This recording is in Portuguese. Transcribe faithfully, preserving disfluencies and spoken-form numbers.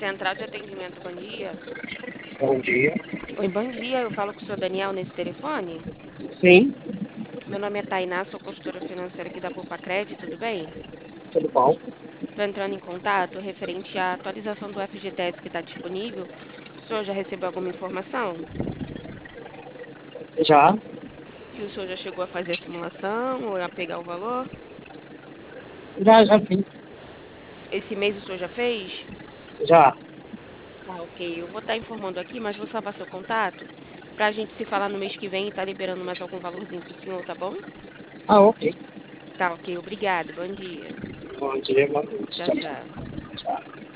Central de atendimento, bom dia. Bom dia. Oi, bom dia. Eu falo com o senhor Daniel nesse telefone. Sim, Meu nome é Tainá, sou consultora financeira aqui da Poupa tudo bem? tudo bom? Estou entrando em contato referente à atualização do F G T S que está disponível. O senhor já recebeu alguma informação? Já, E o senhor já chegou a fazer a simulação ou a pegar o valor? já, já fiz. Esse mês o senhor já fez? Já. Tá, ok. Eu vou estar informando aqui, mas vou salvar seu contato para a gente se falar no mês que vem e estar liberando mais algum valorzinho para o senhor, tá bom? Ah, ok. Tá, ok. Obrigada. Bom dia. Bom dia, boa noite. Tchau, Tchau, tchau. tchau. Tchau.